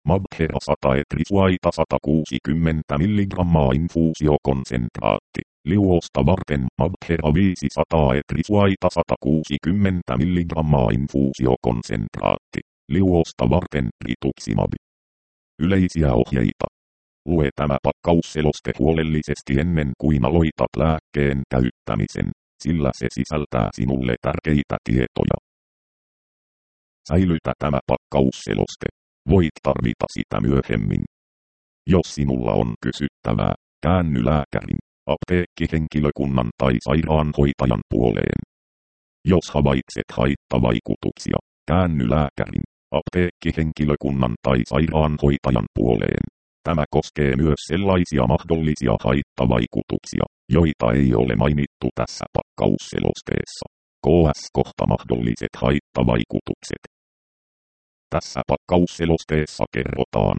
Mabhera 100 etrisuaita 160 mg infuusiokonsentraatti. Liuosta varten Mabhera 500 etrisuaita 160 mg infuusiokonsentraatti. Liuosta varten rituximab. Yleisiä ohjeita. Lue tämä pakkausseloste huolellisesti ennen kuin aloitat lääkkeen käyttämisen, sillä se sisältää sinulle tärkeitä tietoja. Säilytä tämä pakkausseloste. Voit tarvita sitä myöhemmin. Jos sinulla on kysyttävää, käänny lääkärin, apteekkihenkilökunnan tai sairaanhoitajan puoleen. Jos havaitset haittavaikutuksia, käänny lääkärin, apteekkihenkilökunnan tai sairaanhoitajan puoleen. Tämä koskee myös sellaisia mahdollisia haittavaikutuksia, joita ei ole mainittu tässä pakkausselosteessa. KS-kohta mahdolliset haittavaikutukset. Tässä pakkausselosteessa kerrotaan.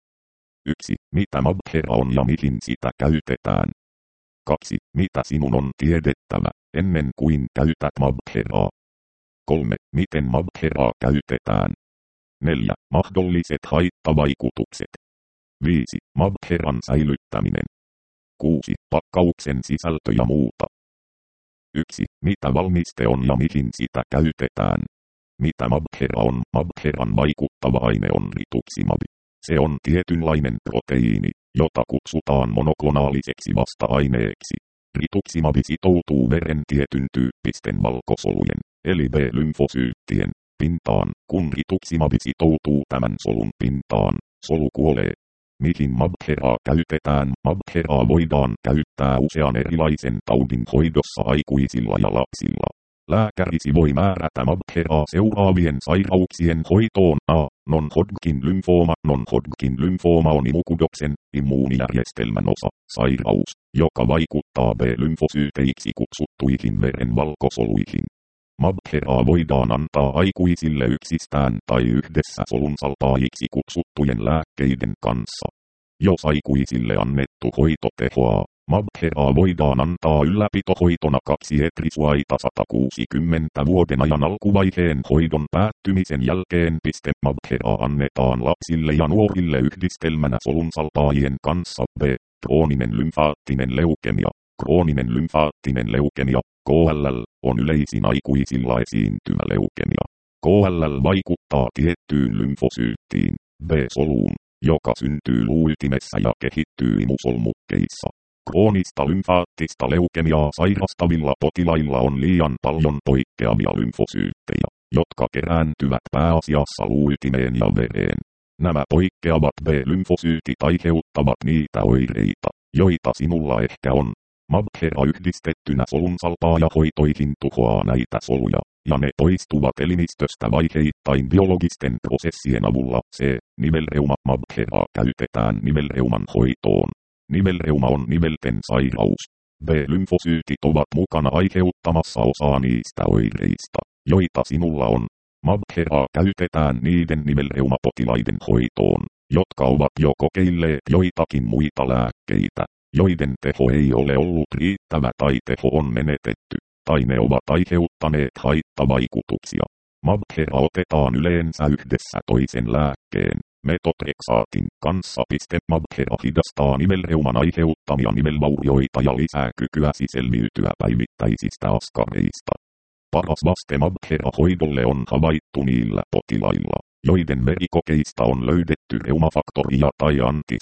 1. Mitä Mabhera on ja mihin sitä käytetään. 2. Mitä sinun on tiedettävä, ennen kuin käytät Mabheraa. 3. Miten Mabheraa käytetään. 4. Mahdolliset haittavaikutukset. 5. Mabheran säilyttäminen. 6. Pakkauksen sisältö ja muuta. 1. Mitä valmiste on ja mihin sitä käytetään. Mitä Mabhera on? Mabheran vaikuttava aine on rituximab. Se on tietynlainen proteiini, jota kutsutaan monoklonaaliseksi vasta-aineeksi. Rituximab sitoutuu veren tietyn tyyppisten valkosolujen, eli B-lymfosyyttien, pintaan. Kun rituximab sitoutuu tämän solun pintaan, solu kuolee. Mihin Mabheraa käytetään? Mabheraa voidaan käyttää usean erilaisen taudin hoidossa aikuisilla ja lapsilla. Lääkärisi voi määrätä Mabheraa seuraavien sairauksien hoitoon. A. Non-Hodgkin lymfooma. Non-Hodgkin lymfooma on imukudoksen, immuunijärjestelmän osa, sairaus, joka vaikuttaa B-lymfosyyteiksi kutsuttuihin verenvalkosoluihin. Mabheraa voidaan antaa aikuisille yksistään tai yhdessä solunsalpaajiksi kutsuttujen lääkkeiden kanssa. Jos aikuisille annettu hoito tehoaa, Mabheraa voidaan antaa ylläpitohoitona 2 etrisuaita 160 vuoden ajan alkuvaiheen hoidon päättymisen jälkeen. Mabheraa annetaan lapsille ja nuorille yhdistelmänä solunsalpaajien kanssa. B. Krooninen lymfaattinen leukemia. Krooninen lymfaattinen leukemia, KLL, on yleisin aikuisilla esiintyvä leukemia. KLL vaikuttaa tiettyyn lymfosyyttiin, B-soluun, joka syntyy luuytimessä ja kehittyy imusolmukkeissa. Kroonista lymfaattista leukemiaa sairastavilla potilailla on liian paljon poikkeavia lymfosyyttejä, jotka kerääntyvät pääasiassa luuytimeen ja vereen. Nämä poikkeavat B-lymfosyytit aiheuttavat niitä oireita, joita sinulla ehkä on. Mabhera yhdistettynä solunsalpaajahoitoihin tuhoaa näitä soluja, ja ne poistuvat elimistöstä vaiheittain biologisten prosessien avulla. C. Nivelreuma. Mabheraa käytetään nivelreuman hoitoon. Nivelreuma on nivelten sairaus. B-lymfosyytit ovat mukana aiheuttamassa osaa niistä oireista, joita sinulla on. Mabheraa käytetään niiden nivelreumapotilaiden hoitoon, jotka ovat jo kokeilleet joitakin muita lääkkeitä, joiden teho ei ole ollut riittävä tai teho on menetetty, tai ne ovat aiheuttaneet haittavaikutuksia. Mabhera otetaan yleensä yhdessä toisen lääkkeen, metotrexaatin kanssa. Mabhera hidastaa nivelreuman aiheuttamia nivelvaurioita ja lisää kykyäsi selviytyä päivittäisistä askareista. Paras vaste Mabhera-hoidolle on havaittu niillä potilailla, joiden verikokeista on löydetty reumafaktoria tai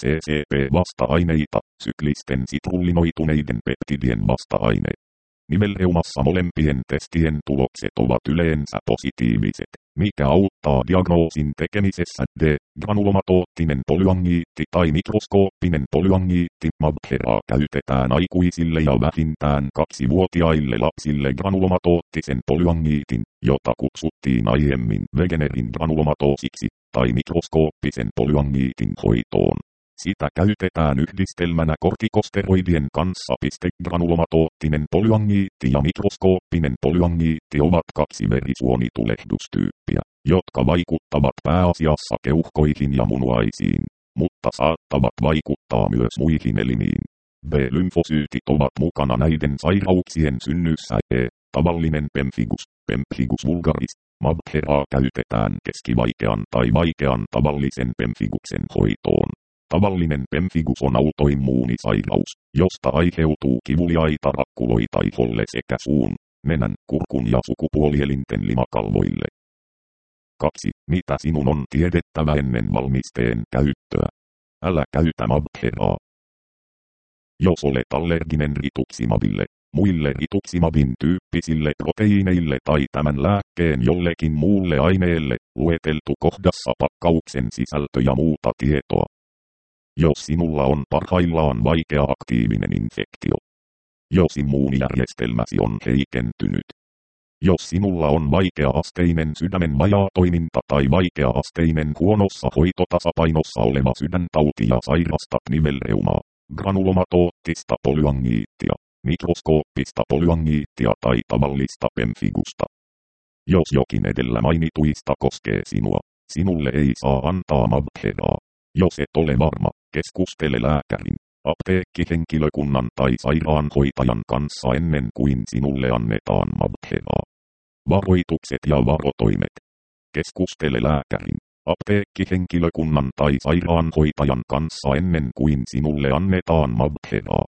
anti-CCP-vasta-aineita, syklisten sitrullinoituneiden peptidien vasta-aine. Nivelreumassa molempien testien tulokset ovat yleensä positiiviset, mikä auttaa diagnoosin tekemisessä. D. Granulomatoottinen polyangiitti tai mikroskooppinen polyangiitti. Mabheraa käytetään aikuisille ja vähintään 2-vuotiaille lapsille granulomatoottisen polyangiitin, jota kutsuttiin aiemmin Wegenerin granulomatoosiksi, tai mikroskooppisen polyangiitin hoitoon. Sitä käytetään yhdistelmänä kortikosteroidien kanssa. Granulomatoottinen polyangiitti ja mikroskooppinen polyangiitti ovat 2 verisuonitulehdustyyppiä, jotka vaikuttavat pääasiassa keuhkoihin ja munuaisiin, mutta saattavat vaikuttaa myös muihin elimiin. B-lymfosyytit ovat mukana näiden sairauksien synnyssä. E. Tavallinen pemphigus, Pemphigus vulgaris, Mabheraa käytetään keskivaikean tai vaikean tavallisen pemfiguksen hoitoon. Tavallinen pemfigus on autoimmuunisairaus, josta aiheutuu kivuliaita rakkuloita iholle sekä suun, nenän, kurkun ja sukupuolielinten limakalvoille. 2. Mitä sinun on tiedettävä ennen valmisteen käyttöä? Älä käytä Mabheraa. Jos olet allerginen rituximabille, muille rituximabin tyyppisille proteiineille tai tämän lääkkeen jollekin muulle aineelle, lueteltu kohdassa pakkauksen sisältö ja muuta tietoa. Jos sinulla on parhaillaan vaikea aktiivinen infektio. Jos immuunijärjestelmäsi on heikentynyt. Jos sinulla on vaikea-asteinen sydämen vajaatoiminta tai vaikea-asteinen huonossa hoitotasapainossa oleva sydäntauti ja sairastat nivelreumaa, granulomatoottista polyangiittia, mikroskooppista polyangiittia tai tavallista pemfigusta. Jos jokin edellä mainituista koskee sinua, sinulle ei saa antaa Mabheraa. Jos et ole varma, keskustele lääkärin, apteekkihenkilökunnan tai sairaanhoitajan kanssa ennen kuin sinulle annetaan Mabheraa. Varoitukset ja varotoimet. Keskustele lääkärin, apteekkihenkilökunnan tai sairaanhoitajan kanssa ennen kuin sinulle annetaan Mabheraa.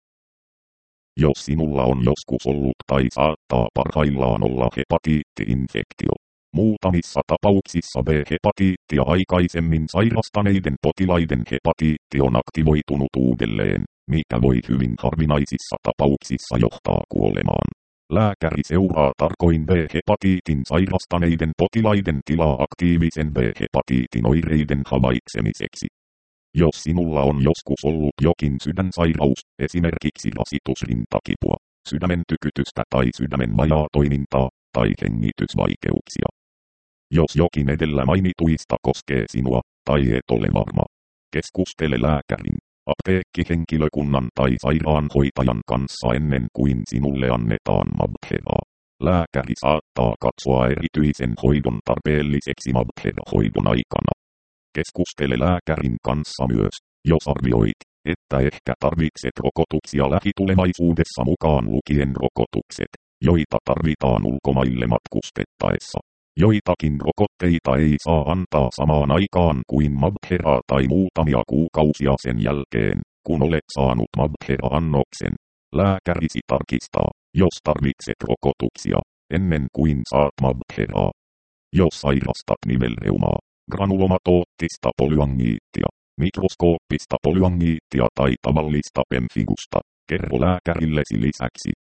Jos sinulla on joskus ollut tai saattaa parhaillaan olla hepatiitti-infektio. Muutamissa tapauksissa B-hepatiittia aikaisemmin sairastaneiden potilaiden hepatiitti on aktivoitunut uudelleen, mikä voi hyvin harvinaisissa tapauksissa johtaa kuolemaan. Lääkäri seuraa tarkoin B-hepatiitin sairastaneiden potilaiden tilaa aktiivisen B-hepatiitin oireiden havaitsemiseksi. Jos sinulla on joskus ollut jokin sydänsairaus, esimerkiksi rasitusrintakipua, sydämen tykytystä tai sydämen vajaatoimintaa, tai hengitysvaikeuksia. Jos jokin edellä mainituista koskee sinua, tai et ole varma, keskustele lääkärin, apteekkihenkilökunnan tai sairaanhoitajan kanssa ennen kuin sinulle annetaan Mabheraa. Lääkäri saattaa katsoa erityisen hoidon tarpeelliseksi Mabhera-hoidon aikana. Keskustele lääkärin kanssa myös, jos arvioit, että ehkä tarvitset rokotuksia lähitulevaisuudessa mukaan lukien rokotukset, joita tarvitaan ulkomaille matkustettaessa. Joitakin rokotteita ei saa antaa samaan aikaan kuin Mabheraa tai muutamia kuukausia sen jälkeen, kun olet saanut Mabhera-annoksen. Lääkärisi tarkistaa, jos tarvitset rokotuksia, ennen kuin saat Mabheraa. Jos sairastat nivelreumaa, granulomatoottista polyangiittia, mikroskooppista polyangiittia tai tavallista pemfigusta, kerro lääkärillesi lisäksi.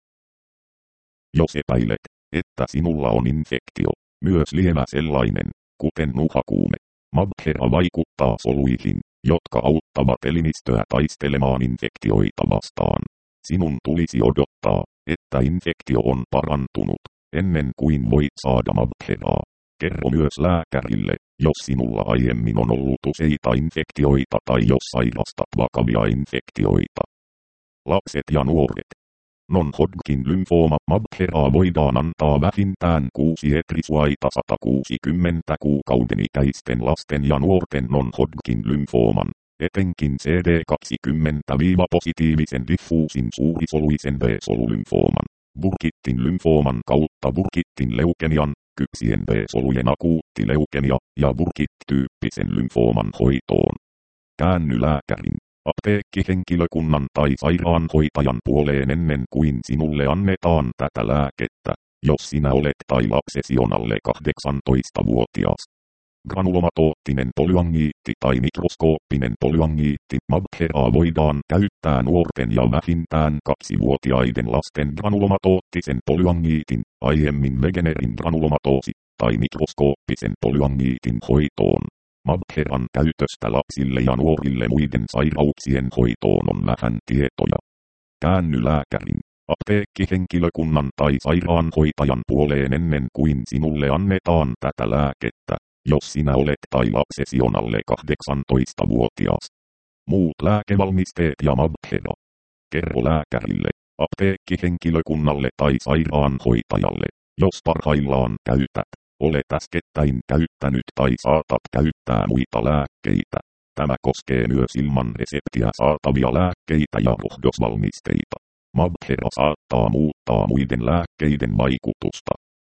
Jos epäilet, että sinulla on infektio, myös lievä sellainen, kuten nuhakuume, Mabhera vaikuttaa soluihin, jotka auttavat elimistöä taistelemaan infektioita vastaan. Sinun tulisi odottaa, että infektio on parantunut, ennen kuin voit saada Mabheraa. Kerro myös lääkärille, jos sinulla aiemmin on ollut useita infektioita tai jos sairastat vakavia infektioita. Lapset ja nuoret. Non-Hodgkin lymfooma Mabheraa voidaan antaa vähintään 6 etrisuaita 160 kuukauden ikäisten lasten ja nuorten non-Hodgkin lymfooman, etenkin CD20-positiivisen diffuusin suurisoluisen B-solulymfooman, Burkittin lymfooman kautta Burkittin leukemian, kypsien B-solujen akuuttileukemia ja Burkitt-tyyppisen lymfooman hoitoon. Käänny lääkärin, apteekkihenkilökunnan tai sairaanhoitajan puoleen ennen kuin sinulle annetaan tätä lääkettä, jos sinä olet tai lapsesi on alle 18-vuotias. Granulomatoottinen polyangiitti tai mikroskooppinen polyangiitti Mabheraa voidaan käyttää nuorten ja vähintään 2-vuotiaiden lasten granulomatoottisen polyangiitin, aiemmin Wegenerin granulomatoosi, tai mikroskooppisen polyangiitin hoitoon. Mabheran käytöstä lapsille ja nuorille muiden sairauksien hoitoon on vähän tietoja. Käänny lääkärin, apteekkihenkilökunnan tai sairaanhoitajan puoleen ennen kuin sinulle annetaan tätä lääkettä, jos sinä olet tai lapsesi on alle 18-vuotias. Muut lääkevalmisteet ja Mabhera. Kerro lääkärille, apteekkihenkilökunnalle tai sairaanhoitajalle, jos parhaillaan käytät, olet äskettäin käyttänyt tai saatat käyttää muita lääkkeitä. Tämä koskee myös ilman reseptiä saatavia lääkkeitä ja rohdosvalmisteita. Mabhera saattaa muuttaa muiden lääkkeiden vaikutusta.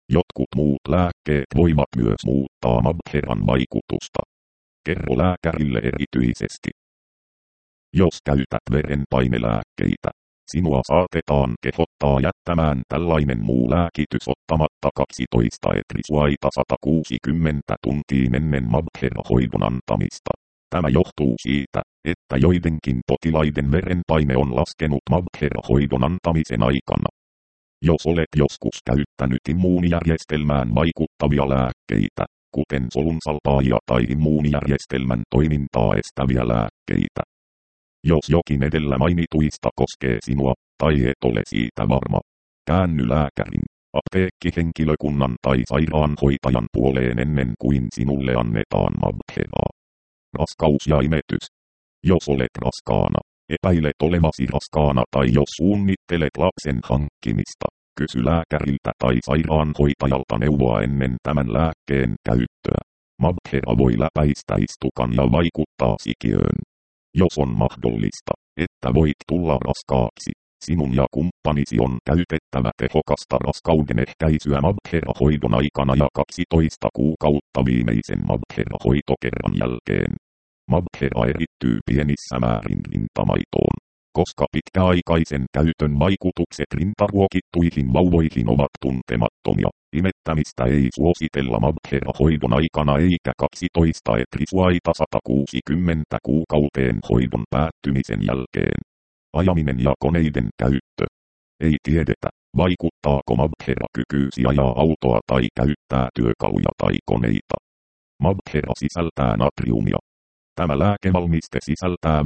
Jotkut muut lääkkeet voivat myös muuttaa Mabheran vaikutusta. Kerro lääkärille erityisesti. Jos käytät verenpainelääkkeitä, sinua saatetaan kehottaa jättämään tällainen muu lääkitys ottamatta 12 etrisuaita 160 tuntia ennen Mabhera-hoidon antamista. Tämä johtuu siitä, että joidenkin potilaiden verenpaine on laskenut Mabhera-hoidon antamisen aikana. Jos olet joskus käyttänyt immuunijärjestelmään vaikuttavia lääkkeitä, kuten solunsalpaajia tai immuunijärjestelmän toimintaa estäviä lääkkeitä. Jos jokin edellä mainituista koskee sinua, tai et ole siitä varma, käänny lääkärin, apteekkihenkilökunnan tai sairaanhoitajan puoleen ennen kuin sinulle annetaan Mabheraa. Raskaus ja imetys. Jos olet raskaana, epäilet olevasi raskaana tai jos suunnittelet lapsen hankkimista, kysy lääkäriltä tai sairaanhoitajalta neuvoa ennen tämän lääkkeen käyttöä. Mabhera voi läpäistä istukan ja vaikuttaa sikiöön. Jos on mahdollista, että voit tulla raskaaksi, sinun ja kumppanisi on käytettävä tehokasta raskauden ehkäisyä Mabhera-hoidon aikana ja 12 kuukautta viimeisen Mabhera-hoitokerran jälkeen. Mabhera erittyy pienissä määrin rintamaitoon, koska pitkäaikaisen käytön vaikutukset rintaruokittuihin vauvoihin ovat tuntemattomia. Imettämistä ei suositella Mabhera-hoidon aikana eikä 12 etrisuaita 160 kuukauteen hoidon päättymisen jälkeen. Ajaminen ja koneiden käyttö. Ei tiedetä, vaikuttaako Mabhera kykyysi ajaa autoa tai käyttää työkaluja tai koneita. Mabhera sisältää natriumia. Tämä lääkevalmiste sisältää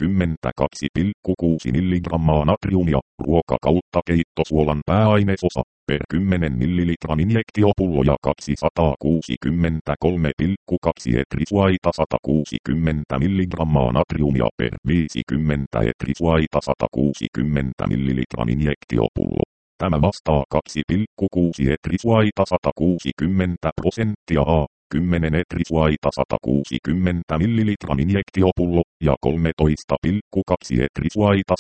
52,6 mg natriumia, ruoka kautta keittosuolan pääainesosa, per 10 ml injektiopullo ja 263,2 etrisuaita 160 mg natriumia per 50 etrisuaita 160 ml injektiopullo. Tämä vastaa 2,6 etrisuaita 160% A. 10 etrisuaita 160 ml injektiopullo ja 13,2 etrisuaita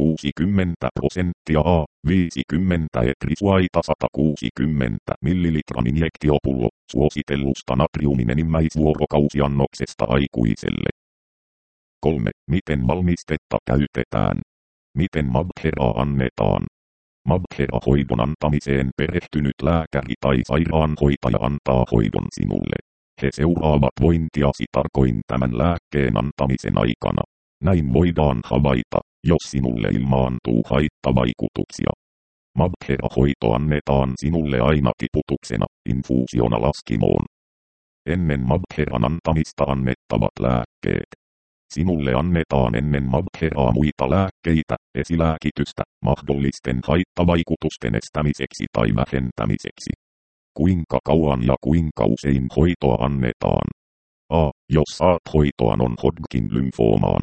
160% A, 50 etrisuaita 160 ml injektiopullo suositellusta natriumin enimmäisvuorokausiannoksesta aikuiselle. 3. Miten valmistetta käytetään? Miten Mabheraa annetaan? Mabhera-hoidon antamiseen perehtynyt lääkäri tai sairaanhoitaja antaa hoidon sinulle. He seuraavat vointiasi tarkoin tämän lääkkeen antamisen aikana. Näin voidaan havaita, jos sinulle ilmaantuu haittavaikutuksia. Mabhera-hoito annetaan sinulle aina tiputuksena, infuusiona laskimoon. Ennen Mabheran antamista annettavat lääkkeet. Sinulle annetaan ennen Mabheraa muita lääkkeitä, esilääkitystä, mahdollisten haittavaikutusten estämiseksi tai vähentämiseksi. Kuinka kauan ja kuinka usein hoitoa annetaan? A. Jos saat hoitoa non-Hodgkin lymfoomaan.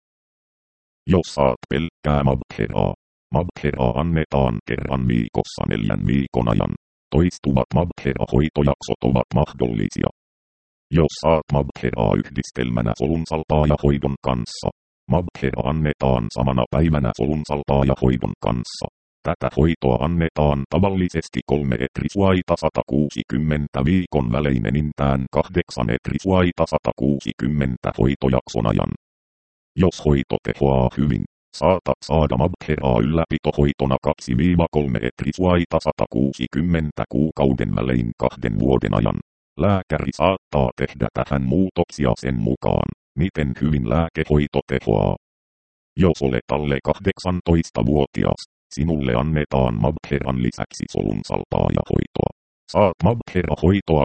Jos saat pelkkää Mabheraa. Mabheraa annetaan kerran viikossa 4 viikon ajan. Toistuvat Mabhera-hoitojaksot ovat mahdollisia. Jos saat Mabheraa yhdistelmänä solunsalpaajahoidon kanssa, Mabhera annetaan samana päivänä solunsalpaajahoidon kanssa. Tätä hoitoa annetaan tavallisesti 3 etrisuaita 160 viikon välein enintään 8 etrisuaita 160 hoitojakson ajan. Jos hoito tehoaa hyvin, saatat saada Mabheraa ylläpitohoitona 2-3 etrisuaita 160 kuukauden välein 2 vuoden ajan. Lääkäri saattaa tehdä tähän muutoksia sen mukaan, miten hyvin lääkehoito tehoaa. Jos olet alle 18-vuotias, sinulle annetaan Mabheran lisäksi solunsalpaajahoitoa. Saat Mabhera-hoitoa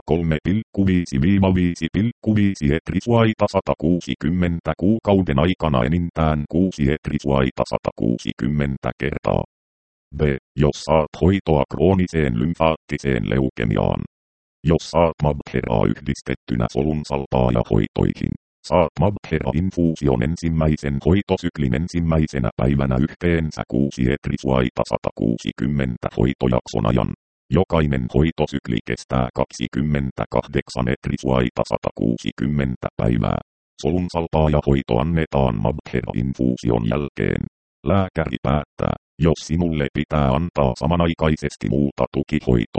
3,5-5,5 etrisuaita 160 kuukauden aikana enintään 6 etrisuaita 160 kertaa. B. Jos saat hoitoa krooniseen lymfaattiseen leukemiaan. Jos saat Mabheraa yhdistettynä solunsalpaajahoitoihin, saat Mabhera-infuusion ensimmäisen hoitosyklin ensimmäisenä päivänä yhteensä 6 etrisuaita 160 hoitojakson ajan. Jokainen hoitosykli kestää 28 etrisuaita 160 päivää. Solunsalpaajahoito annetaan Mabhera-infuusion jälkeen. Lääkäri päättää, jos sinulle pitää antaa samanaikaisesti muuta tukihoitoa.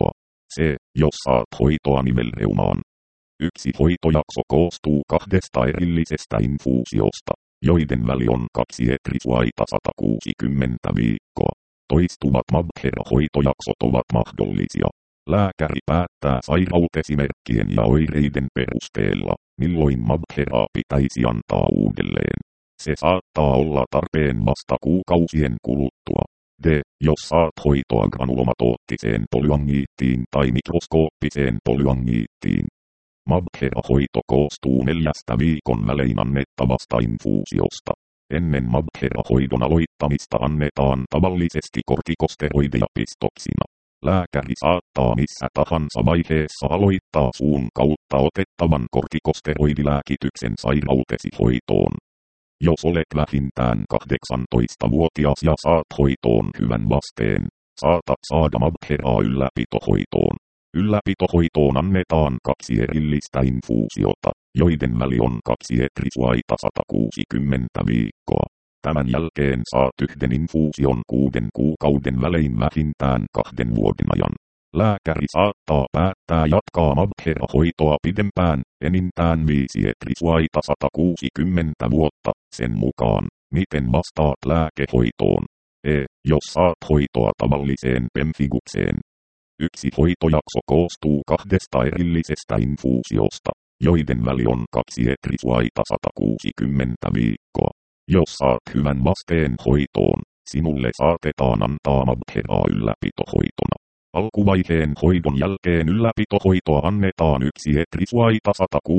C. Jos saat hoitoa nivelreumaan. Yksi hoitojakso koostuu 2 erillisestä infuusiosta, joiden väli on 2 etrisuaita 160 viikkoa. Toistuvat Mabhera-hoitojaksot ovat mahdollisia. Lääkäri päättää sairausesimerkkien ja oireiden perusteella, milloin Mabheraa pitäisi antaa uudelleen. Se saattaa olla tarpeen vasta kuukausien kuluttua. D. Jos saat hoitoa granulomatoottiseen polyangiittiin tai mikroskooppiseen polyangiittiin. Mabhera-hoito koostuu 4 viikon välein annettavasta infuusiosta. Ennen Mabhera-hoidon aloittamista annetaan tavallisesti kortikosteroideja pistoksina. Lääkäri saattaa missä tahansa vaiheessa aloittaa suun kautta otettavan kortikosteroidilääkityksen sairautesi hoitoon. Jos olet vähintään 18-vuotias ja saat hoitoon hyvän vasteen, saatat saada Mabheraa ylläpitohoitoon. Ylläpitohoitoon annetaan 2 erillistä infuusiota, joiden väli on 2 etrisuaita 160 viikkoa. Tämän jälkeen saat 1 infuusion 6 kuukauden välein vähintään 2 vuoden ajan. Lääkäri saattaa päättää jatkaa Mabhera-hoitoa pidempään, enintään 5 etrisuaita 160 vuotta, sen mukaan, miten vastaat lääkehoitoon. Jos saat hoitoa tavalliseen pemfigukseen. Yksi hoitojakso koostuu 2 erillisestä infuusiosta, joiden väli on 2 etrisuaita 160 viikkoa. Jos saat hyvän vasteen hoitoon, sinulle saatetaan antaa Mabheraa ylläpitohoitona. Alkuvaiheen hoidon jälkeen ylläpitohoitoa annetaan 1 etrisuaita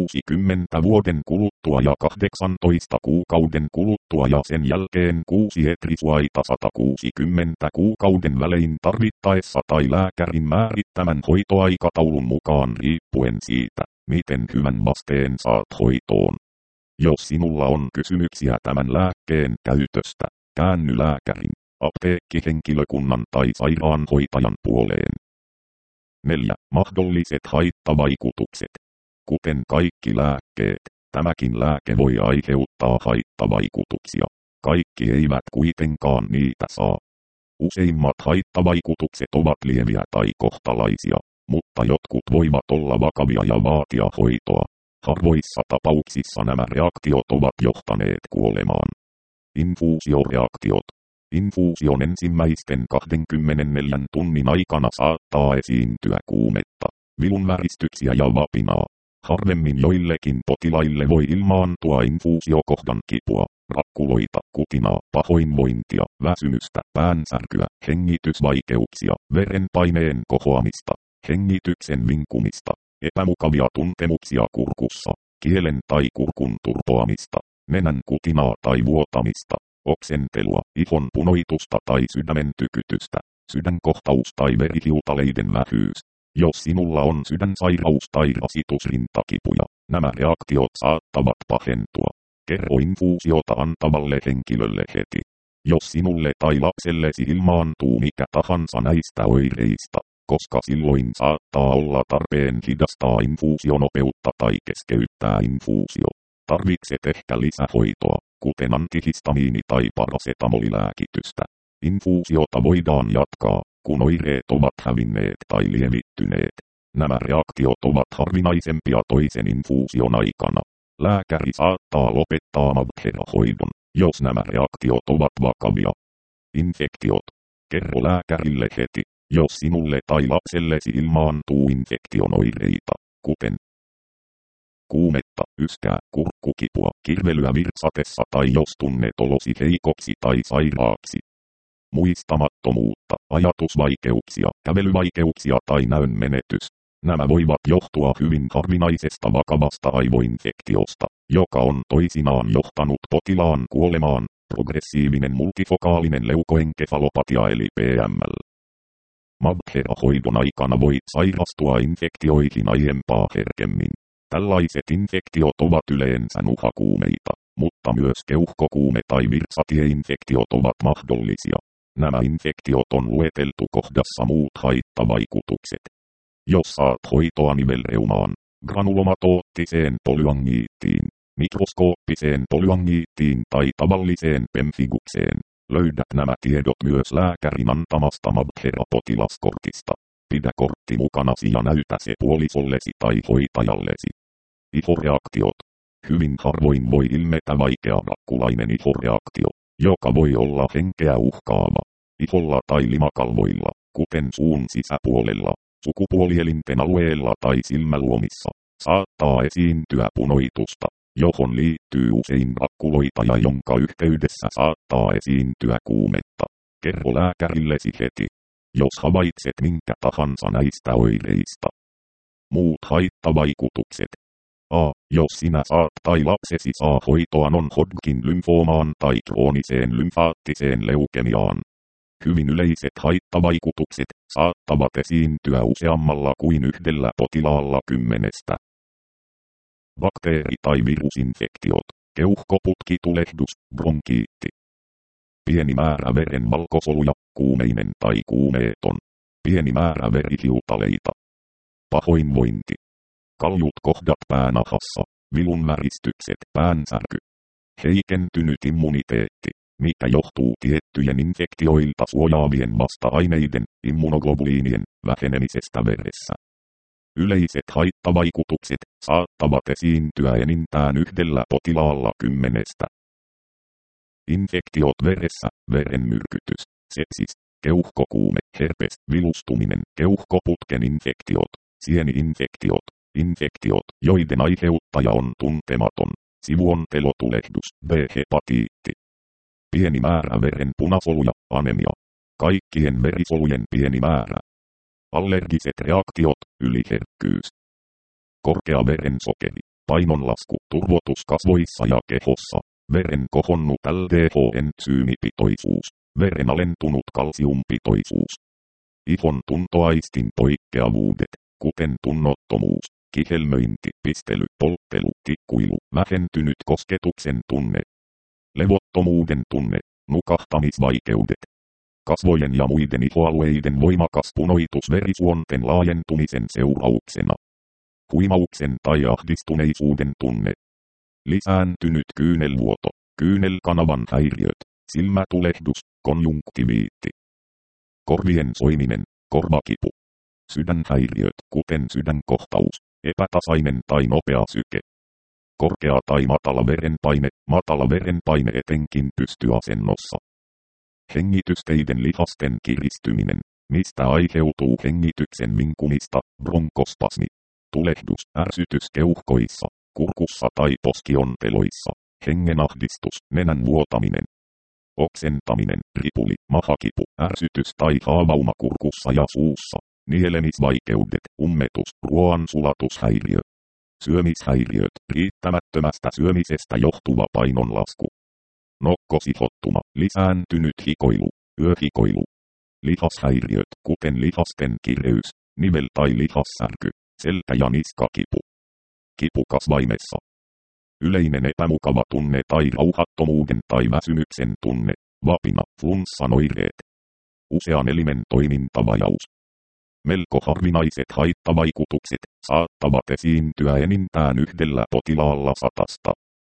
160 vuoden kuluttua ja 18 kuukauden kuluttua ja sen jälkeen 6 etrisuaita 160 kuukauden välein tarvittaessa tai lääkärin määrittämän hoitoaikataulun mukaan riippuen siitä, miten hyvän vasteen saat hoitoon. Jos sinulla on kysymyksiä tämän lääkkeen käytöstä, käänny lääkärin, apteekkihenkilökunnan tai sairaanhoitajan puoleen. 4. Mahdolliset haittavaikutukset. Kuten kaikki lääkkeet, tämäkin lääke voi aiheuttaa haittavaikutuksia. Kaikki eivät kuitenkaan niitä saa. Useimmat haittavaikutukset ovat lieviä tai kohtalaisia, mutta jotkut voivat olla vakavia ja vaatia hoitoa. Harvoissa tapauksissa nämä reaktiot ovat johtaneet kuolemaan. Infuusioreaktiot. Infuusion ensimmäisten 24 tunnin aikana saattaa esiintyä kuumetta, vilunväristyksiä ja vapinaa. Harvemmin joillekin potilaille voi ilmaantua infuusiokohdan kipua, rakkuloita, kutinaa, pahoinvointia, väsymystä, päänsärkyä, hengitysvaikeuksia, verenpaineen kohoamista, hengityksen vinkumista, epämukavia tuntemuksia kurkussa, kielen tai kurkun turpoamista, nenän kutinaa tai vuotamista, oksentelua, ihon punoitusta tai sydämen tykytystä, sydänkohtaus tai verihiutaleiden vähyys. Jos sinulla on sydänsairaus tai rasitusrintakipuja, nämä reaktiot saattavat pahentua. Kerro infuusiota antavalle henkilölle heti. Jos sinulle tai lapsellesi ilmaantuu mikä tahansa näistä oireista, koska silloin saattaa olla tarpeen hidastaa infuusionopeutta tai keskeyttää infuusio. Tarvitset ehkä lisähoitoa, kuten antihistamiini- tai parasetamolilääkitystä. Infuusiota voidaan jatkaa, kun oireet ovat hävinneet tai lievittyneet. Nämä reaktiot ovat harvinaisempia toisen infuusion aikana. Lääkäri saattaa lopettaa Mabhera-hoidon, jos nämä reaktiot ovat vakavia. Infektiot. Kerro lääkärille heti, jos sinulle tai lapsellesi ilmaantuu infektion oireita, kuten kuumetta, yskää, kurkkukipua, kirvelyä virsatessa tai jos tunnet olosi heikoksi tai sairaaksi. Muistamattomuutta, ajatusvaikeuksia, kävelyvaikeuksia tai näön menetys. Nämä voivat johtua hyvin harvinaisesta vakavasta aivoinfektiosta, joka on toisinaan johtanut potilaan kuolemaan, progressiivinen multifokaalinen leukoenkefalopatia eli PML. Mabhera-hoidon aikana voit sairastua infektioihin aiempaa herkemmin. Tällaiset infektiot ovat yleensä nuhakuumeita, mutta myös keuhkokuume tai virsatieinfektiot ovat mahdollisia. Nämä infektiot on lueteltu kohdassa muut haittavaikutukset. Jos saat hoitoa nivelreumaan, granulomatoottiseen polyangiittiin, mikroskooppiseen polyangiittiin tai tavalliseen pemfigukseen, löydät nämä tiedot myös lääkärin antamasta Mabhera-potilaskortista. Pidä kortti mukanasi ja näytä se puolisollesi tai hoitajallesi. Ihoreaktiot. Hyvin harvoin voi ilmetä vaikea rakkulainen ihoreaktio, joka voi olla henkeä uhkaava. Iholla tai limakalvoilla, kuten suun sisäpuolella, sukupuolielinten alueella tai silmäluomissa, saattaa esiintyä punoitusta, johon liittyy usein rakkuloita ja jonka yhteydessä saattaa esiintyä kuumetta. Kerro lääkärillesi heti, jos havaitset minkä tahansa näistä oireista. Muut haittavaikutukset. A. Jos sinä saat tai lapsesi saa hoitoa non-Hodgkin lymfoomaan tai krooniseen lymfaattiseen leukemiaan. Hyvin yleiset haittavaikutukset saattavat esiintyä useammalla kuin yhdellä potilaalla 10. Bakteeri- tai virusinfektiot, keuhkoputkitulehdus, bronkiitti. Pieni määrä veren valkosoluja, kuumeinen tai kuumeeton. Pieni määrä verihiutaleita. Pahoinvointi. Kaljut kohdat päänahassa, vilunväristykset, päänsärky. Heikentynyt immuniteetti, mikä johtuu tiettyjen infektioilta suojaavien vasta-aineiden, immunoglobuliinien, vähenemisestä veressä. Yleiset haittavaikutukset saattavat esiintyä enintään yhdellä potilaalla 10. Infektiot veressä, verenmyrkytys, sepsis, keuhkokuume, herpes, vilustuminen, keuhkoputken infektiot, sieni-infektiot, infektiot, joiden aiheuttaja on tuntematon, sivuontelotulehdus, B-hepatiitti. Pieni määrä veren punasoluja, anemia. Kaikkien verisolujen pieni määrä. Allergiset reaktiot, yliherkkyys. Korkea verensokeri, painonlasku, turvotus kasvoissa ja kehossa. Veren kohonnut LDH-entsyympitoisuus, veren alentunut kalsiumpitoisuus. Ihon tuntoaistin poikkeavuudet, kuten tunnottomuus, kihelmöinti, pistely, polttelu, tikkuilu, vähentynyt kosketuksen tunne. Levottomuuden tunne, nukahtamisvaikeudet. Kasvojen ja muiden ihoalueiden voimakas punoitus verisuonten laajentumisen seurauksena. Huimauksen tai ahdistuneisuuden tunne. Lisääntynyt kyynelvuoto, kyynelkanavan häiriöt, silmätulehdus, konjunktiviitti. Korvien soiminen, korvakipu. Sydänhäiriöt, kuten sydänkohtaus, epätasainen tai nopea syke. Korkea tai matala verenpaine etenkin pystyasennossa. Hengitysteiden lihasten kiristyminen, mistä aiheutuu hengityksen vinkumista, bronkospasmi. Tulehdus, ärsytys keuhkoissa, kurkussa tai poskionteloissa, hengenahdistus, nenän vuotaminen. Oksentaminen, ripuli, mahakipu, ärsytys tai haavauma kurkussa ja suussa, nielemisvaikeudet, ummetus, ruoansulatushäiriö. Syömishäiriöt, riittämättömästä syömisestä johtuva painonlasku. Nokkosihottuma, lisääntynyt hikoilu, yöhikoilu. Lihashäiriöt, kuten lihasten kireys, nivel- tai lihassärky, selkä- ja niskakipu. Kipu kasvaimessa. Yleinen epämukava tunne tai rauhattomuuden tai väsymyksen tunne, vapina, flunssan oireet. Usean elimen toimintavajaus. Melko harvinaiset haittavaikutukset saattavat esiintyä enintään yhdellä potilaalla 100.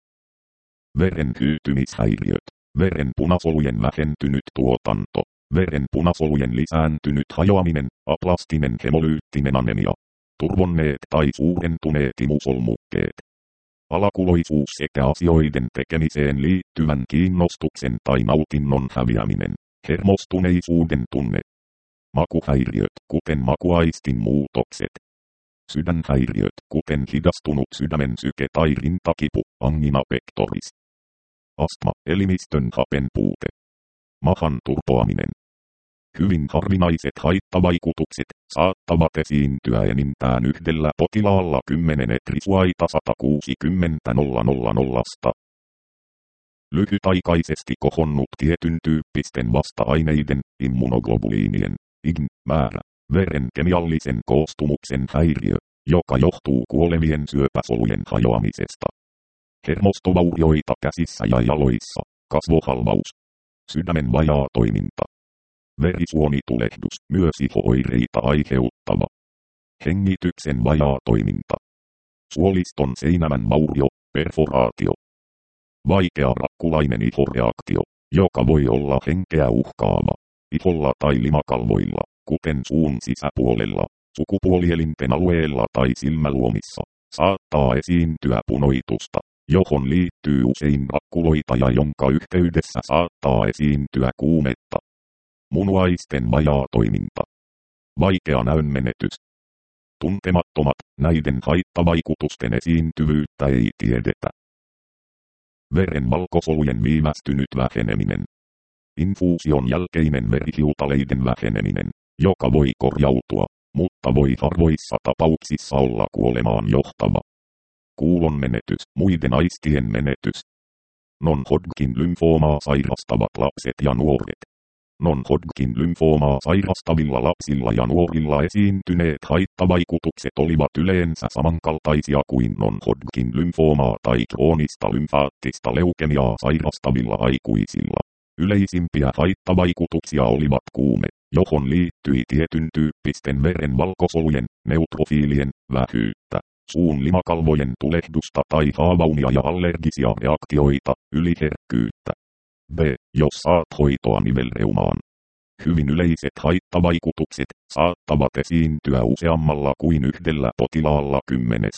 Veren hyytymishäiriöt, veren punasolujen vähentynyt tuotanto, veren punasolujen lisääntynyt hajoaminen, aplastinen hemolyyttinen anemia, turvonneet tai suurentuneet imusolmukkeet. Alakuloisuus sekä asioiden tekemiseen liittyvän kiinnostuksen tai nautinnon häviäminen, hermostuneisuuden tunne. Makuhäiriöt, kuten makuaistin muutokset. Sydänhäiriöt, kuten hidastunut sydämen syke tai rintakipu, angina pectoris. Astma, elimistön hapenpuute. Mahan turpoaminen. Hyvin harvinaiset haittavaikutukset saattavat esiintyä enintään yhdellä potilaalla 10 etrisuaita 160 000. Lyhytaikaisesti kohonnut tietyn tyyppisten vasta-aineiden, immunoglobuliinien, IgG, määrä, veren kemiallisen koostumuksen häiriö, joka johtuu kuolevien syöpäsolujen hajoamisesta. Hermostovaurioita käsissä ja jaloissa, kasvohalvaus, sydämen vajaa toiminta. Verisuonitulehdus, myös iho-oireita aiheuttava. Hengityksen vajaa toiminta. Suoliston seinämän vaurio, perforaatio. Vaikea rakkulainen ihoreaktio, joka voi olla henkeä uhkaava. Iholla tai limakalvoilla, kuten suun sisäpuolella, sukupuolielinten alueella tai silmäluomissa, saattaa esiintyä punoitusta, johon liittyy usein rakkuloita ja jonka yhteydessä saattaa esiintyä kuumetta. Munuaisten vajaatoiminta. Vaikea näönmenetys. Tuntemattomat, näiden haittavaikutusten esiintyvyyttä ei tiedetä. Veren valkosolujen viivästynyt väheneminen. Infuusion jälkeinen verihiutaleiden väheneminen, joka voi korjautua, mutta voi harvoissa tapauksissa olla kuolemaan johtava. Kuulon menetys, muiden aistien menetys. Non-Hodgkin lymfoomaa sairastavat lapset ja nuoret. Non-Hodgkin lymfoomaa sairastavilla lapsilla ja nuorilla esiintyneet haittavaikutukset olivat yleensä samankaltaisia kuin non-Hodgkin lymfoomaa tai kroonista lymfaattista leukemiaa sairastavilla aikuisilla. Yleisimpiä haittavaikutuksia olivat kuume, johon liittyi tietyn tyyppisten veren valkosolujen, neutrofiilien, vähyyttä, suun limakalvojen tulehdusta tai haavaumia ja allergisia reaktioita, yliherkkyyttä. B. Jos saat hoitoa nivelreumaan. Hyvin yleiset haittavaikutukset saattavat esiintyä useammalla kuin yhdellä potilaalla 10.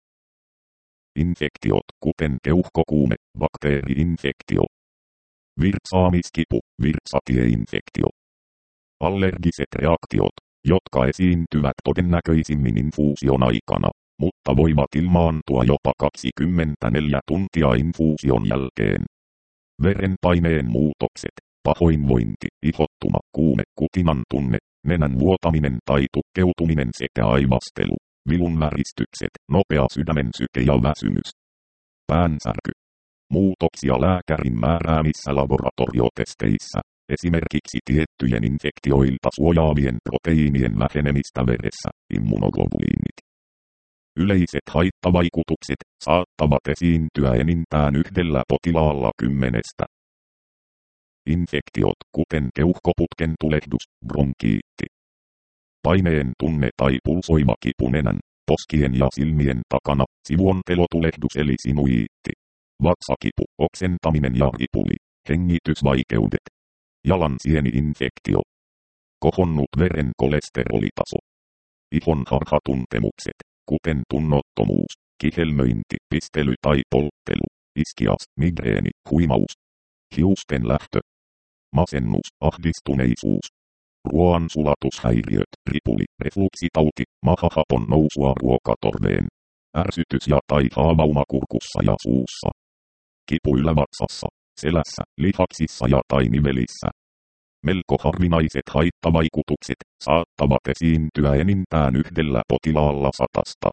Infektiot, kuten keuhkokuume, bakteeri-infektio. Virtsaamiskipu, virtsatieinfektio. Allergiset reaktiot, jotka esiintyvät todennäköisimmin infuusion aikana, mutta voivat ilmaantua jopa 24 tuntia infuusion jälkeen. Verenpaineen muutokset, pahoinvointi, ihottuma, kuume, kutinan tunne, nenän vuotaminen tai tukkeutuminen sekä aivastelu, vilunväristykset, nopea sydämensyke ja väsymys. Päänsärky. Muutoksia lääkärin määräämissä laboratoriotesteissä, esimerkiksi tiettyjen infektioilta suojaavien proteiinien vähenemistä veressä, immunoglobuliinit. Yleiset haittavaikutukset saattavat esiintyä enintään yhdellä potilaalla 10. Infektiot, kuten keuhkoputken tulehdus, bronkiitti. Paineen tunne tai pulsoiva kipu nenän, poskien ja silmien takana, sivuontelotulehdus eli sinuiitti. Vatsakipu, oksentaminen ja ripuli, hengitysvaikeudet. Jalansieni-infektio. Kohonnut veren kolesterolitaso. Ihon harhatuntemukset, kuten tunnottomuus, kihelmöinti, pistely tai polttelu, iskias, migreeni, huimaus. Hiusten lähtö. Masennus, ahdistuneisuus. Ruoansulatushäiriöt, ripuli, refluksitauti, mahahapon nousua ruokatorveen. Ärsytys ja tai haavauma kurkussa ja suussa. Kipu ylävatsassa, selässä, lihaksissa ja tai nivelissä. Melko harvinaiset haittavaikutukset saattavat esiintyä enintään yhdellä potilaalla 100.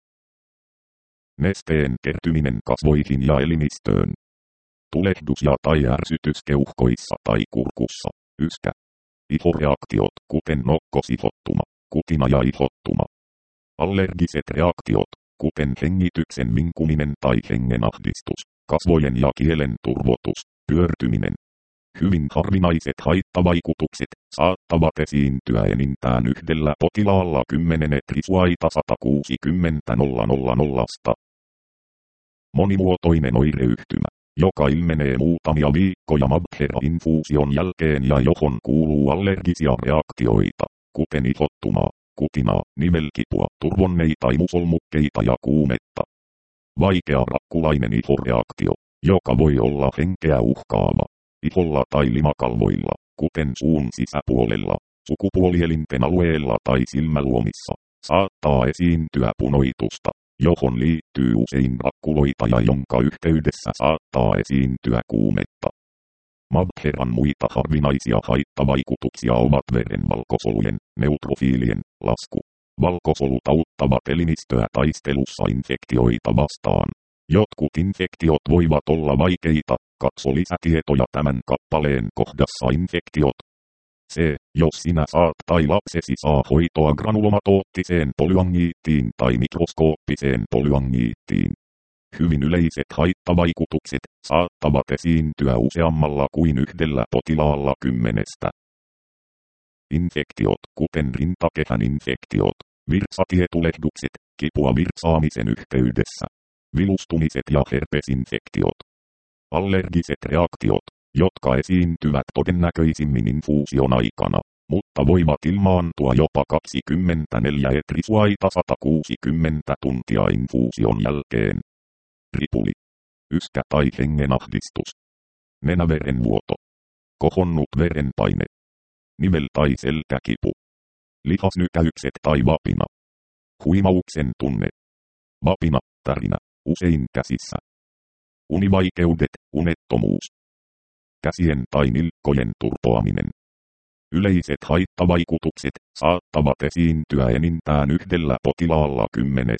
Nesteen kertyminen kasvoihin ja elimistöön. Tulehdus ja tai ärsytys keuhkoissa tai kurkussa, yskä. Ihoreaktiot, kuten nokkosihottuma, kutina ja ihottuma. Allergiset reaktiot, kuten hengityksen vinkuminen tai hengenahdistus, kasvojen ja kielen turvotus, pyörtyminen. Hyvin harvinaiset haittavaikutukset saattavat esiintyä enintään yhdellä potilaalla 10 trisuaita 160 000. Monimuotoinen oireyhtymä, joka ilmenee muutamia viikkoja Mabthera-infuusion jälkeen ja johon kuuluu allergisia reaktioita, kuten ihottumaa, kutinaa, nivelkipua, turvonneita imusolmukkeita ja kuumetta. Vaikea rakkulainen ihoreaktio, joka voi olla henkeä uhkaava. Iholla tai limakalvoilla, kuten suun sisäpuolella, sukupuolielinten alueella tai silmäluomissa, saattaa esiintyä punoitusta, johon liittyy usein rakkuloita ja jonka yhteydessä saattaa esiintyä kuumetta. Mabtheran muita harvinaisia haittavaikutuksia ovat veren valkosolujen, neutrofiilien, lasku. Valkosolut auttavat elimistöä taistelussa infektioita vastaan. Jotkut infektiot voivat olla vaikeita, katso lisätietoja tämän kappaleen kohdassa infektiot. C. Jos sinä saat tai lapsesi saa hoitoa granulomatoottiseen polyangiittiin tai mikroskooppiseen polyangiittiin. Hyvin yleiset haittavaikutukset saattavat esiintyä useammalla kuin yhdellä potilaalla 10. Infektiot, kuten rintakehän infektiot, virtsatietulehdukset, kipua virtsaamisen yhteydessä. Vilustumiset ja herpesinfektiot. Allergiset reaktiot, jotka esiintyvät todennäköisimmin infuusion aikana, mutta voivat ilmaantua jopa 24/160 tuntia infuusion jälkeen. Ripuli, yskä tai hengenahdistus, nenäverenvuoto, kohonnut verenpaine, nivel- tai selkäkipu, lihasnykäykset tai vapina, huimauksen tunne, vapina, tärinä, usein käsissä, univaikeudet, unettomuus, käsien tai nilkkojen turpoaminen. Yleiset haittavaikutukset saattavat esiintyä enintään yhdellä potilaalla 10.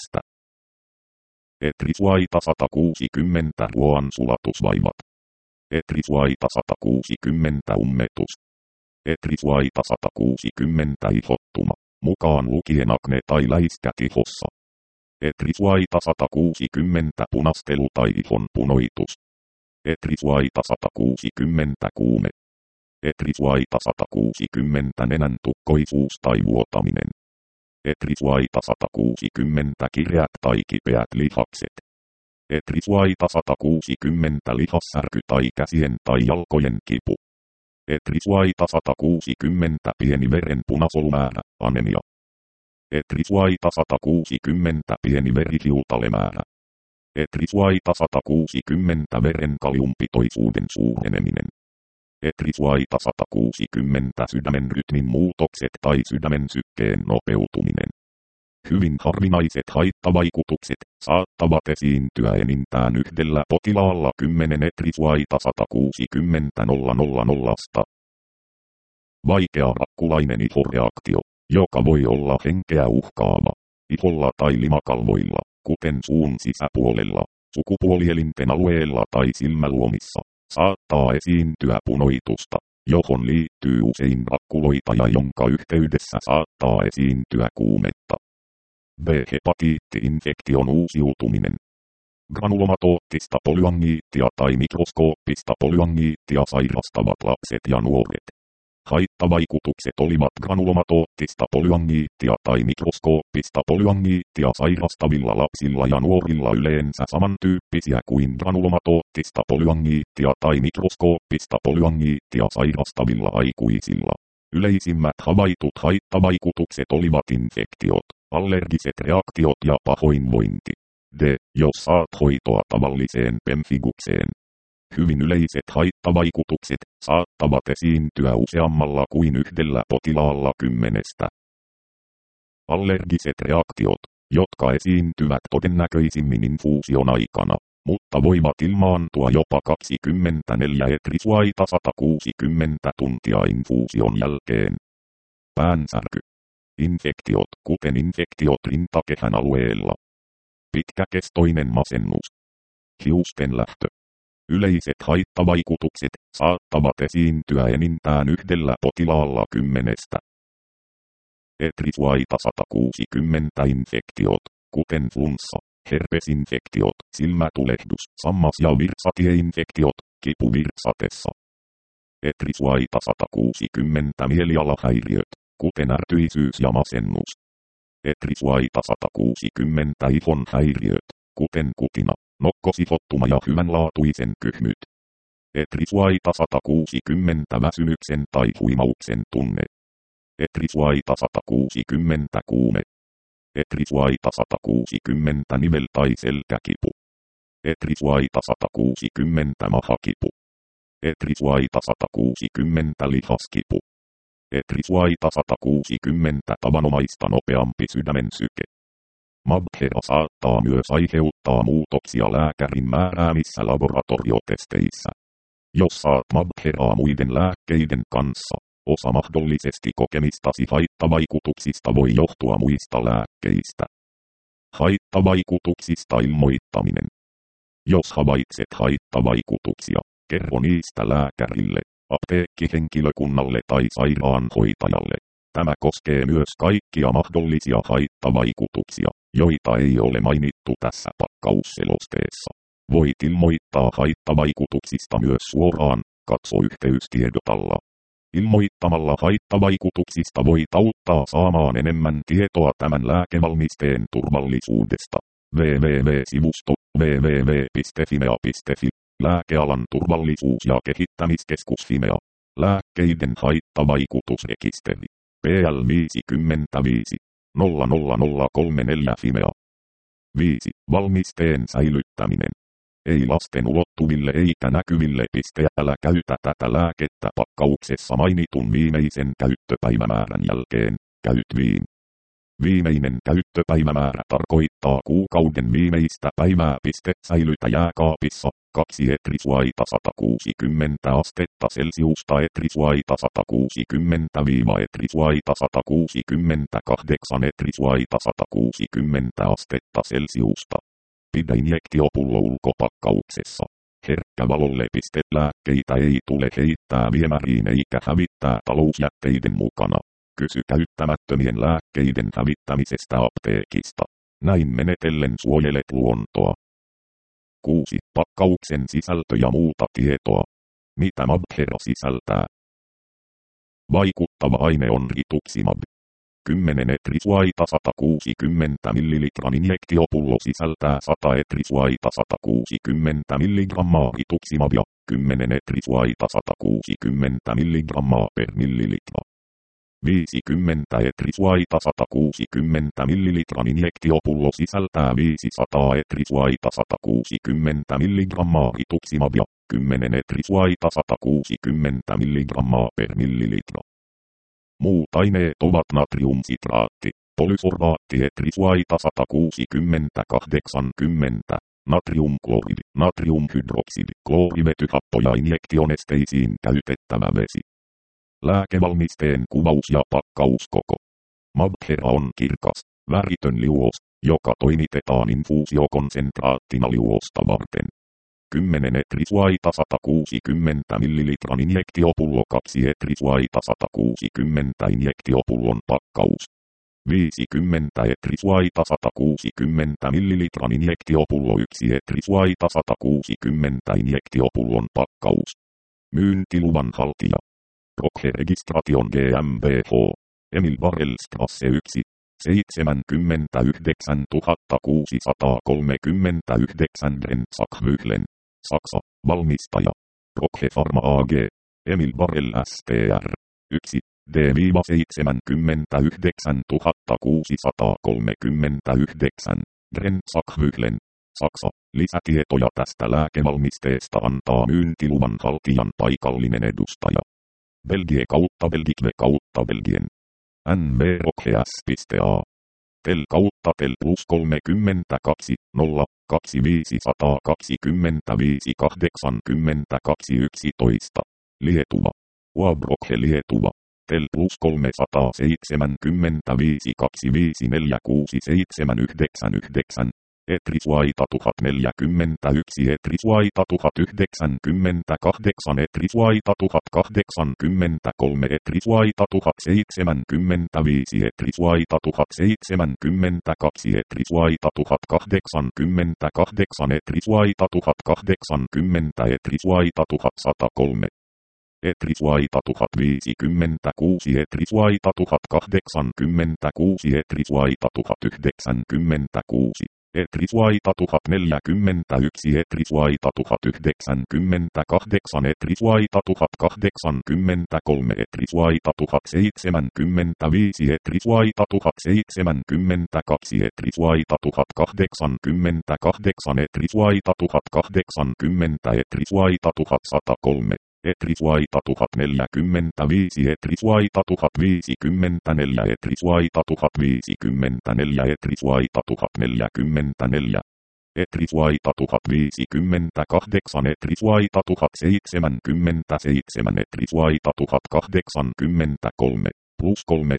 Etrisuaita 160 ruoansulatusvaivat. Etrisuaita 160 ummetus. Etrisuaita 160 ihottuma, mukaan lukien akne tai läiskä ihossa. Etrisuaita 160 punastelu tai ihon punoitus. Etrisuaita 160 kuume. Etrisuaita 160 nenän tukkoisuus tai vuotaminen. Etrisuaita 160 kireät tai kipeät lihakset. Etrisuaita 160 lihassärky tai käsien tai jalkojen kipu. Etrisuaita 160 pieni veren punasolumäärä, anemia. Etrisuaita 160 pieni verihiutalemäärä. Etrisuaita 160 veren kaliumpitoisuuden suureneminen. Etrisuaita 160 sydämen rytmin muutokset tai sydämen sykkeen nopeutuminen. Hyvin harvinaiset haittavaikutukset saattavat esiintyä enintään yhdellä potilaalla 10 etrisuaita 160 000. Vaikea rakkulainen ihoreaktio, joka voi olla henkeä uhkaava, iholla tai limakalvoilla, kuten suun sisäpuolella, sukupuolielinten alueella tai silmäluomissa, saattaa esiintyä punoitusta, johon liittyy usein rakkuloita ja jonka yhteydessä saattaa esiintyä kuumetta. B-hepatiitti-infektion uusiutuminen. Granulomatoottista polyangiittia tai mikroskooppista polyangiittia sairastavat lapset ja nuoret. Haittavaikutukset olivat granulomatoottista polyangiittia tai mikroskooppista polyangiittia sairastavilla lapsilla ja nuorilla yleensä samantyyppisiä kuin granulomatoottista polyangiittia tai mikroskooppista polyangiittia sairastavilla aikuisilla. Yleisimmät havaitut haittavaikutukset olivat infektiot, allergiset reaktiot ja pahoinvointi. Jos saat hoitoa tavalliseen pemfigukseen. Hyvin yleiset haittavaikutukset saattavat esiintyä useammalla kuin yhdellä potilaalla 10. Allergiset reaktiot, jotka esiintyvät todennäköisimmin infuusion aikana, mutta voivat ilmaantua jopa 24 etrisuaita 160 tuntia infuusion jälkeen. Päänsärky. Infektiot, kuten infektiot rintakehän alueella. Pitkäkestoinen masennus. Hiusten lähtö. Yleiset haittavaikutukset saattavat esiintyä enintään yhdellä potilaalla 10. Etrisuaita 160 infektiot, kuten flunssa, herpesinfektiot, silmätulehdus, sammas- ja virsatieinfektiot, kipu virsatessa. Etrisuaita 160 mielialahäiriöt, kuten ärtyisyys ja masennus. Etrisuaita 160 ihon häiriöt, kuten kutina, nokkosihottuma ja hyvänlaatuisen kyhmyt. Etrisuaita 160 väsymyksen tai huimauksen tunne. Etrisuaita 160 kuume. Etrisuaita 160 nivel- tai selkäkipu. Etrisuaita 160 mahakipu. Etrisuaita 160 lihaskipu. Etrisuaita 160 tavanomaista nopeampi sydämen syke. MABHERA saattaa myös aiheuttaa muutoksia lääkärin määräämissä laboratoriotesteissä. Jos saat MABHERAa muiden lääkkeiden kanssa, osa mahdollisesti kokemistasi haittavaikutuksista voi johtua muista lääkkeistä. Haittavaikutuksista ilmoittaminen. Jos havaitset haittavaikutuksia, kerro niistä lääkärille, apteekkihenkilökunnalle tai sairaanhoitajalle. Tämä koskee myös kaikkia mahdollisia haittavaikutuksia, joita ei ole mainittu tässä pakkausselosteessa. Voit ilmoittaa haittavaikutuksista myös suoraan, katso yhteystiedot alla. Ilmoittamalla haittavaikutuksista voit auttaa saamaan enemmän tietoa tämän lääkevalmisteen turvallisuudesta. www.sivusto www.fimea.fi Lääkealan turvallisuus- ja kehittämiskeskus Fimea. Lääkkeiden haittavaikutusrekisteri. PL 55 00034 Fimea. 5. Valmisteen säilyttäminen. Ei lasten ulottuville eikä näkyville. Älä käytä tätä lääkettä pakkauksessa mainitun viimeisen käyttöpäivämäärän jälkeen. Käyt viimeinen käyttöpäivämäärä tarkoittaa kuukauden viimeistä päivää. Säilytä jääkaapissa. 2 etrisuaita 160 astetta Celsiusta etrisuaita 160-etrisuaita 168 etrisuaita 160 astetta Celsiusta. Pidä injektiopullo ulkopakkauksessa. Herkkä valolle. Lääkkeitä ei tule heittää viemäriin eikä hävittää talousjätteiden mukana. Kysy käyttämättömien lääkkeiden hävittämisestä apteekista. Näin menetellen suojelet luontoa. 6. Pakkauksen sisältö ja muuta tietoa. Mitä Mabhera sisältää? Vaikuttava aine on rituximab. 10 etrisuaita 160 ml injektiopullo sisältää 100 etrisuaita 160 mg rituximabia. 10 etrisuaita 160 mg per millilitra. 50 etrisuaita 160 ml injektiopullo sisältää 500 etrisuaita 160 mg rituximabia. 10 etrisuaita 160 mg per millilitra. Muut aineet ovat natriumsitraatti, polysorbaatti etrisuaita 160-80, natriumkloridi, natriumhydroksidi, kloorivetyhappo ja injektionesteisiin käytettävä vesi. Lääkevalmisteen kuvaus ja pakkauskoko. Mabhera on kirkas, väritön liuos, joka toimitetaan infuusiokonsentraattina liuosta varten. 10 etrisuaita 160 ml injektiopullo 2 etrisuaita 160 injektiopullon pakkaus. 50 etrisuaita 160 ml injektiopullo 1 etrisuaita 160 injektiopullon pakkaus. Myyntiluvan haltija. Roche Registration GmbH. Emil Barrelstrasse 1. 79 639 Grenzach-Mühlen. Saksa. Valmistaja. Roche Pharma AG. Emil Barrel STR. 1. D-79 639 Grenzach-Mühlen. Saksa. Lisätietoja tästä lääkevalmisteesta antaa myyntiluvan haltijan paikallinen edustaja. Belgie kautta Belgique kautta Belgien. NV Roches.a. Tel kautta Tel plus 32 0 2525 82 11. Lietuva. UAB Roche Lietuva. Tel plus 375 25 46 799. Etrisuaita 1041 Etrisuaita 1098 Etrisuaita 1083 Etrisuaita 1075 Etrisuaita 1072 Etrisuaita 1088 Etrisuaita 1080 Etrisuaita 1103 Etrisuaita 1056 Etrisuaita 1086 Etrisuaita 1096 Etrisuaita 1041 Etrisuaita 1098 Etrisuaita 1083 Etrisuaita 1075 Etrisuaita 1072 Etrisuaita 1088 Etrisuaita 1080 Etrisuaita 1103 Etrisuaita 1045 Etrisuaita 1054 Etrisuaita 1054 Etrisuaita 1044 Etrisuaita 1058 Etrisuaita 1077 Etrisuaita 1083 plus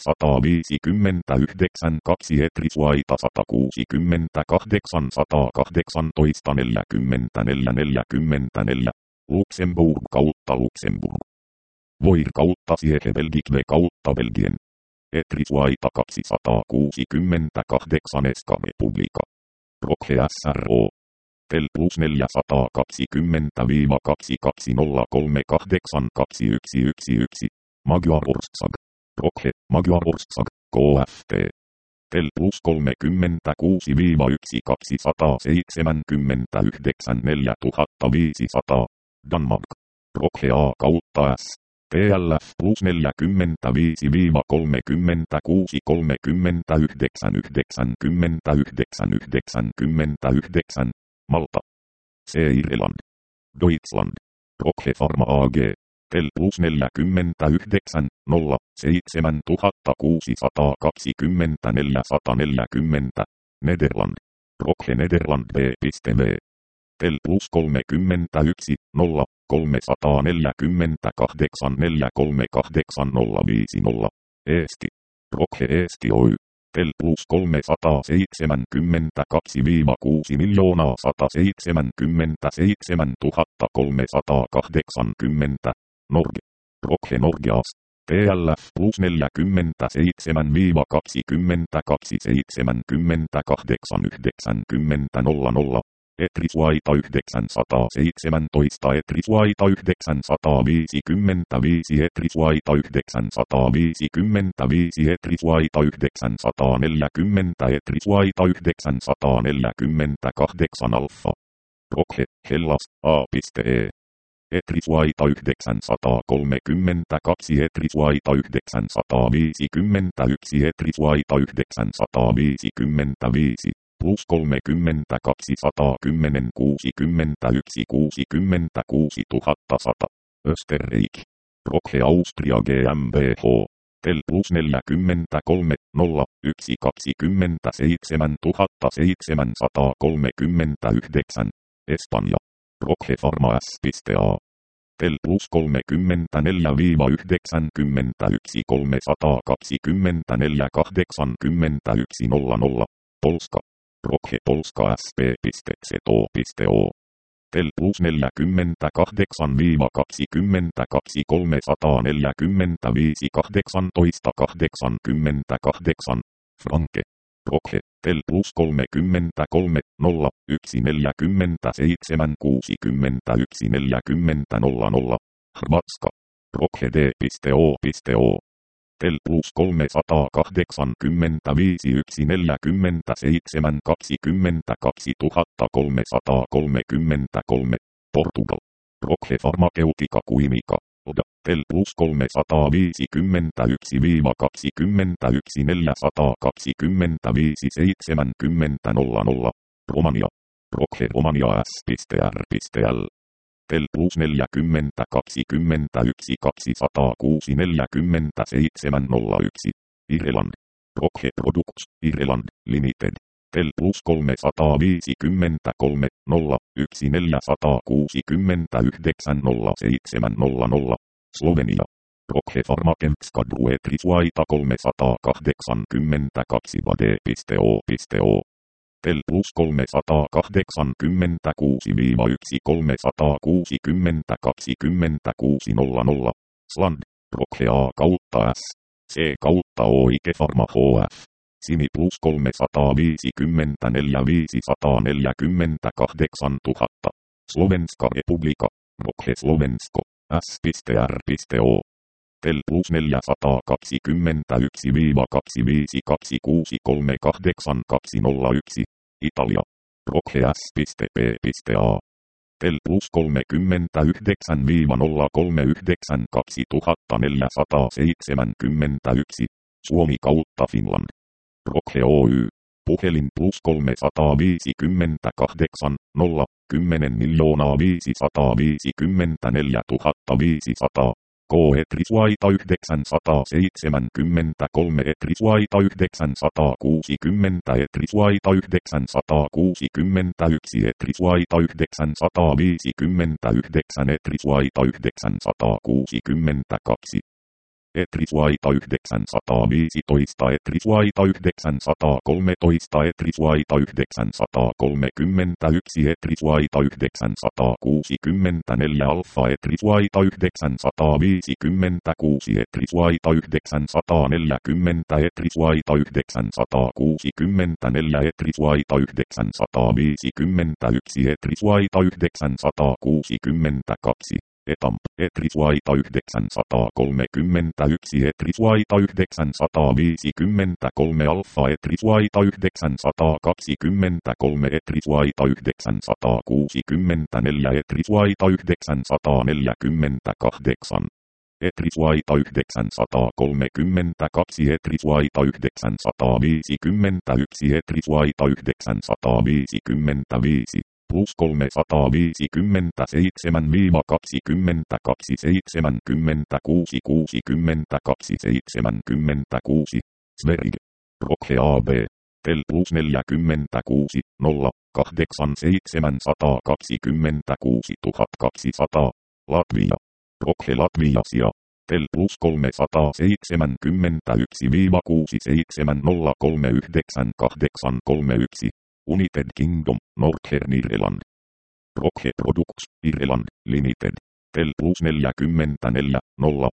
359 2 Etrisuaita 168 118 44 44 Luxemburg kautta Luxemburg. Voir kautta Siege Belgique kautta Belgien. Etrisuaita 268 Eska Republika. Roche SRO. Tel plus 420-220382111. Magyar Orszag. Roche, Magyar Orszag, KFT. Tel plus 36-1-279 4500. Danmark. Roche A kautta S. TLF plus 45-36 39 99 Malta. C. Irland. Deutschland. Roche Pharma AG. TEL plus 49 07 620 440. Nederland. Roche Nederland B.V. TEL plus 31 348 438 Eesti. Roche Eesti Oy. TEL plus 372 6 380 Norge. Roche Norgeas. TLF plus 47 22 70 90 Etrisvaita 917 Etrisvaita 955 Etrisvaita 955 Etrisvaita 940 Etrisvaita 948 Alfa. Roche, Hellas, A.E. Etrisvaita 932 Etrisvaita 951 Etrisvaita 955 plus 30 210 61 66 100. Österreich. Roche Austria GmbH. TEL plus 43 01 27 739 Espanja. Roche Pharma S.A. TEL plus 34-91 324 81 00 Polska. Roche Polska SP.ZO. TEL plus 48-22 345 18 88 Franke. Roche, TEL plus 33 01 47 61 40 00 Hrvatska. Roche D.O. TEL plus 385 1 47 22 333 Portugal. Roche Pharmaceutica Quimica. TEL plus 351 21 425 70 00 Romania. Roche Romania S.R.L. TEL plus 40 21 206 47 01 Irland. Roche Products Ireland Limited. TEL plus 353 01 469 07 Slovenia. Roche Pharmaceutica Etrisvaita 382 vade.o. TEL plus 386 1 360 26 00 Sland. Roche A kautta S. C kautta Oike Pharma HF. Simi plus 354 548 000. Slovenska Republika. Roche Slovensko. S.R.O. TEL plus 421 25 26 38 201 Italia. Roche S.P.A. TEL plus 39 039 2471 Suomi kautta Finland. Roche Oy. Puhelin plus 358 0 10 554 500. Etrisvaita 973 Etrisvaita 960 Etrisvaita 961 Etrisvaita 959 Etrisvaita 962 Etrisvaita 915 Etrisvaita 913 Etrisvaita 931 Etrisvaita 964 Alfa Etrisvaita 956 Etrisvaita 940 Etrisvaita 964 Etrisvaita 951 Etrisvaita 962 Etamp, Etrisvaita 931 Etrisvaita 953 Alfa Etrisvaita 923 Etrisvaita 964 Etrisvaita 948 Etrisuaita 932 Etrisuaita 951 Etrisuaita 955 plus 357 22 76 62 76 Sverige. Rokhe AB. Tel plus 46 0 8 726 200. Latvia. Rokhe Latviasia. Tel plus 371-67039 831. United Kingdom, Northern Ireland. Rokhe Products, Ireland, Limited. Tel plus 44 0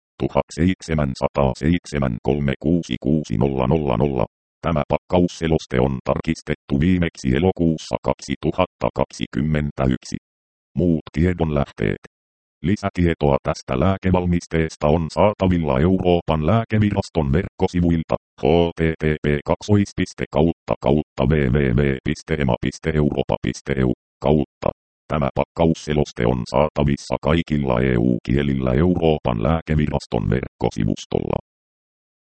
1707 36600. Tämä pakkausseloste on tarkistettu viimeksi elokuussa 2021. Muut tiedonlähteet. Lisätietoa tästä lääkevalmisteesta on saatavilla Euroopan lääkeviraston verkkosivuilta http://www.ema.europa.eu. Tämä pakkausseloste on saatavissa kaikilla EU-kielillä Euroopan lääkeviraston verkkosivustolla.